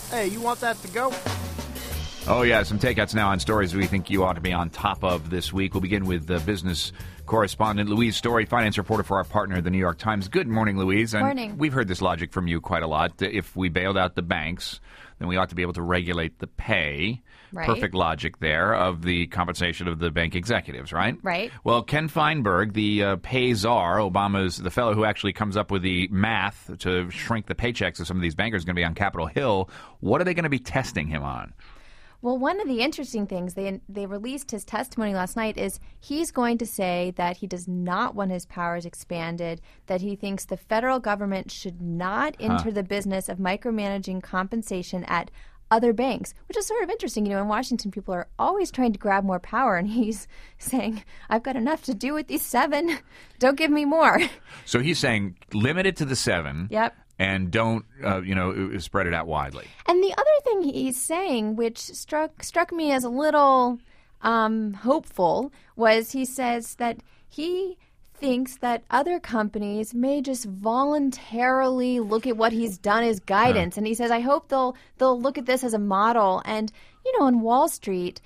Hey, you want that to go? Oh, yeah, some takeouts now on stories we think you ought to be on top of this week. We'll begin with business correspondent Louise Story, finance reporter for our partner, the New York Times. Good morning, Louise. And morning. We've heard this logic from you quite a lot. If we bailed out the banks, then we ought to be able to regulate the pay. Right. Perfect logic there of the compensation of the bank executives, right? Right. Well, Ken Feinberg, the pay czar, Obama's the fellow who actually comes up with the math to shrink the paychecks of some of these bankers, is going to be on Capitol Hill. What are they going to be testing him on? Well, one of the interesting things, they released his testimony last night, is he's going to say that he does not want his powers expanded, that he thinks the federal government should not enter the business of micromanaging compensation at other banks, which is sort of interesting. You know, in Washington, people are always trying to grab more power, and he's saying, I've got enough to do with these 7. Don't give me more. So he's saying limit it to the 7. Yep. And don't, spread it out widely. And the other thing he's saying, which struck me as a little hopeful, was he says that he thinks that other companies may just voluntarily look at what he's done as guidance. And he says, I hope they'll look at this as a model. And, on Wall Street,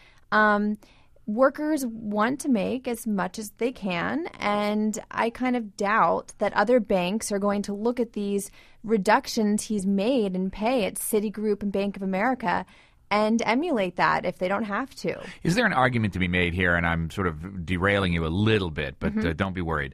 workers want to make as much as they can, and I kind of doubt that other banks are going to look at these reductions he's made in pay at Citigroup and Bank of America and emulate that if they don't have to. Is there an argument to be made here, and I'm sort of derailing you a little bit, but don't be worried,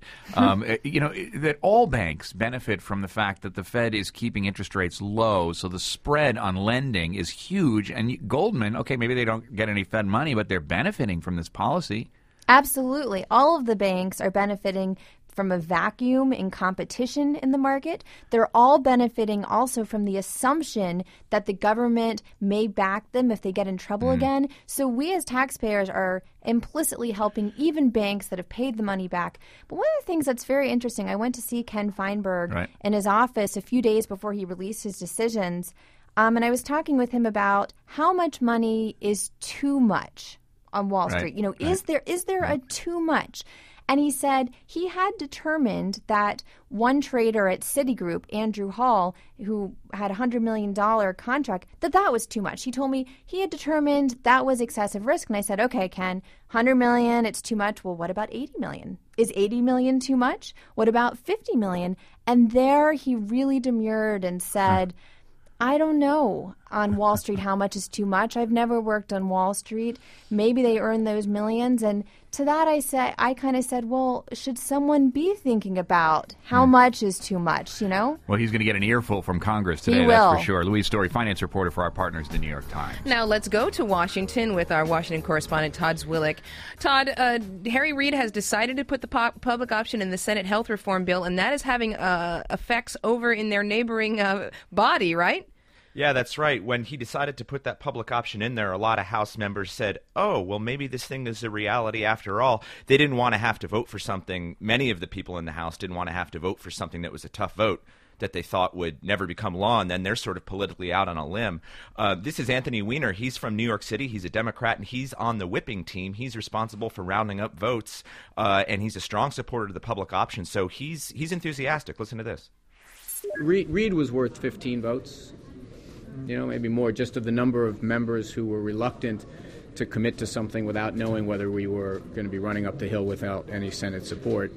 that all banks benefit from the fact that the Fed is keeping interest rates low, so the spread on lending is huge, and Goldman, okay, maybe they don't get any Fed money, but they're benefiting from this policy. Absolutely. All of the banks are benefiting from a vacuum in competition in the market. They're all benefiting also from the assumption that the government may back them if they get in trouble again. So we as taxpayers are implicitly helping even banks that have paid the money back. But one of the things that's very interesting, I went to see Ken Feinberg in his office a few days before he released his decisions, and I was talking with him about how much money is too much on Wall Street. Is there a too much? And he said he had determined that one trader at Citigroup, Andrew Hall, who had a $100 million contract, that was too much. He told me he had determined that was excessive risk. And I said, okay, Ken, $100 million, it's too much. Well, what about $80 million? Is $80 million too much? What about $50 million? And there he really demurred and said, I don't know on Wall Street how much is too much. I've never worked on Wall Street. Maybe they earn those millions. And to that I kind of said, well, should someone be thinking about how much is too much, Well, he's going to get an earful from Congress today, He will. That's for sure. Louise Story, finance reporter for our partners, the New York Times. Now let's go to Washington with our Washington correspondent, Todd Zwillich. Todd, Harry Reid has decided to put the public option in the Senate health reform bill, and that is having effects over in their neighboring body, right? Yeah, that's right. When he decided to put that public option in there, a lot of House members said, oh, well, maybe this thing is a reality after all. They didn't want to have to vote for something. Many of the people in the House didn't want to have to vote for something that was a tough vote that they thought would never become law, and then they're sort of politically out on a limb. This is Anthony Weiner. He's from New York City. He's a Democrat, and he's on the whipping team. He's responsible for rounding up votes, and he's a strong supporter of the public option. So he's enthusiastic. Listen to this. Reid was worth 15 votes. Maybe more, just of the number of members who were reluctant to commit to something without knowing whether we were going to be running up the hill without any Senate support.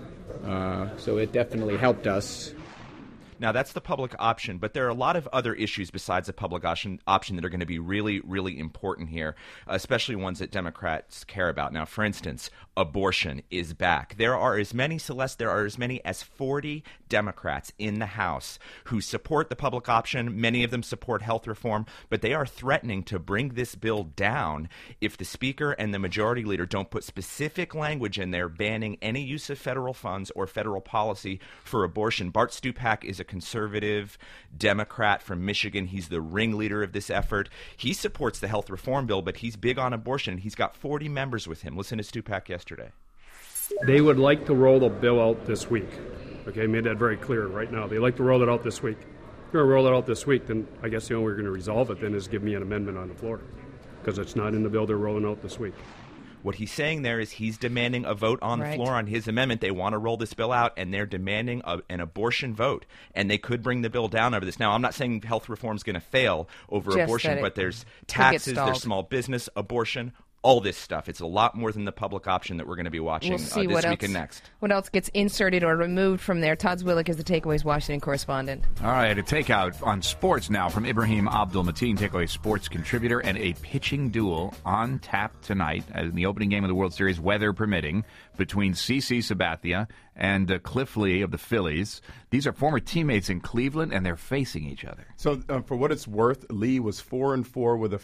So it definitely helped us. Now, that's the public option, but there are a lot of other issues besides the public option that are going to be really, really important here, especially ones that Democrats care about. Now, for instance, abortion is back. There are as many as 40 Democrats in the House who support the public option. Many of them support health reform, but they are threatening to bring this bill down if the Speaker and the Majority Leader don't put specific language in there banning any use of federal funds or federal policy for abortion. Bart Stupak is a conservative Democrat from Michigan. He's the ringleader of this effort. He supports the health reform bill, but he's big on abortion. He's got 40 members with him. Listen to Stupak yesterday. They would like to roll the bill out this week. Okay, made that very clear right now. They like to roll it out this week. If you're going to roll it out this week, then I guess the only way we're going to resolve it then is give me an amendment on the floor, because it's not in the bill they're rolling out this week. What he's saying there is he's demanding a vote on the floor on his amendment. They want to roll this bill out, and they're demanding an abortion vote. And they could bring the bill down over this. Now, I'm not saying health reform is going to fail over abortion, but there's taxes, there's small business, abortion, all this stuff. It's a lot more than the public option that we're going to be watching this week and next. What else gets inserted or removed from there? Todd Zwillich is the Takeaways Washington correspondent. All right, a takeout on sports now from Ibrahim Abdul-Mateen, Takeaway sports contributor, and a pitching duel on tap tonight in the opening game of the World Series, weather permitting, between CC Sabathia and Cliff Lee of the Phillies. These are former teammates in Cleveland, and they're facing each other. So, for what it's worth, Lee was 4-4 with a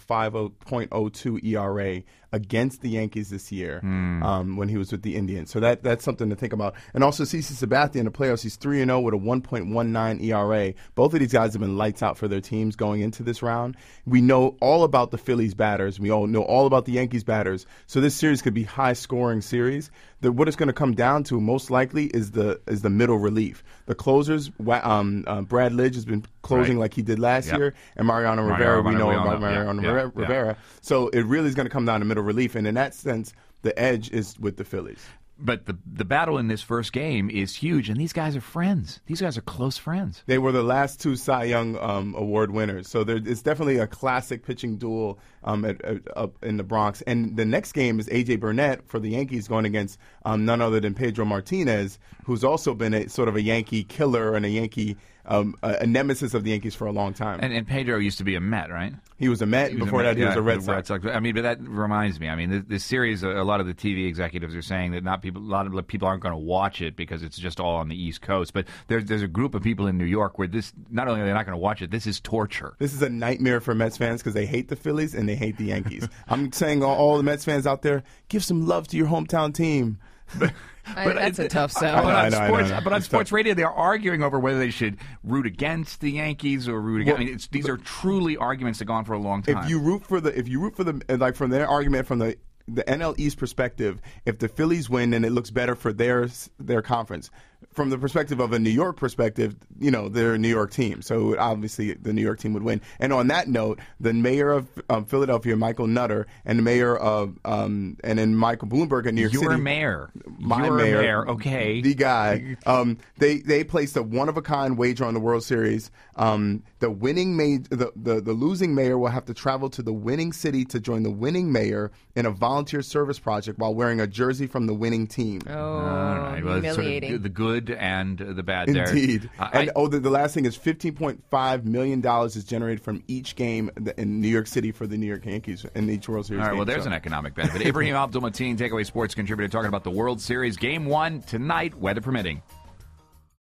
5.02 ERA against the Yankees this year when he was with the Indians. So that's something to think about. And also, CC Sabathia in the playoffs, he's 3-0 with a 1.19 ERA. Both of these guys have been lights out for their teams going into this round. We know all about the Phillies batters. We all know all about the Yankees batters. So this series could be high-scoring series. What it's going to come down to most likely is the middle relief. The closers, Brad Lidge has been closing like he did last year, and Mariano Rivera, we know about Mariano Rivera. So it really is going to come down to middle relief, and in that sense, the edge is with the Phillies. But the battle in this first game is huge, and these guys are friends. These guys are close friends. They were the last two Cy Young Award winners, so it's definitely a classic pitching duel up in the Bronx. And the next game is A.J. Burnett for the Yankees going against none other than Pedro Martinez, who's also been a sort of a Yankee killer and a Yankee a nemesis of the Yankees for a long time. And Pedro used to be a Met, right? He was a Met. Before that, he was a Red Sox. I mean, but that reminds me. I mean, this series, a lot of the TV executives are saying that a lot of people aren't going to watch it because it's just all on the East Coast. But there's a group of people in New York where this, not only are they not going to watch it, this is torture. This is a nightmare for Mets fans because they hate the Phillies and they hate the Yankees. I'm saying all the Mets fans out there, give some love to your hometown team. But that's a tough sell. But on sports radio, they're arguing over whether they should root against the Yankees or root against. I mean, these are truly arguments that go on for a long time. If you root for the like from their argument from the NL East perspective, if the Phillies win, then it looks better for their conference. From the perspective of a New York perspective, they're a New York team, so obviously the New York team would win. And on that note, the mayor of Philadelphia, Michael Nutter, and the mayor of and then Michael Bloomberg in New York City. Your mayor, okay, the guy. They placed a one-of-a-kind wager on the World Series. The losing mayor will have to travel to the winning city to join the winning mayor in a volunteer service project while wearing a jersey from the winning team. Oh, all right. Well, humiliating. Sort of the good and the bad Indeed. there. The last thing is $15.5 million is generated from each game in New York City for the New York Yankees in each World Series. All right, game, well, there's an economic benefit. Ibrahim Abdul-Mateen, Takeaway Sports contributor, talking about the World Series. Game 1 tonight, weather permitting.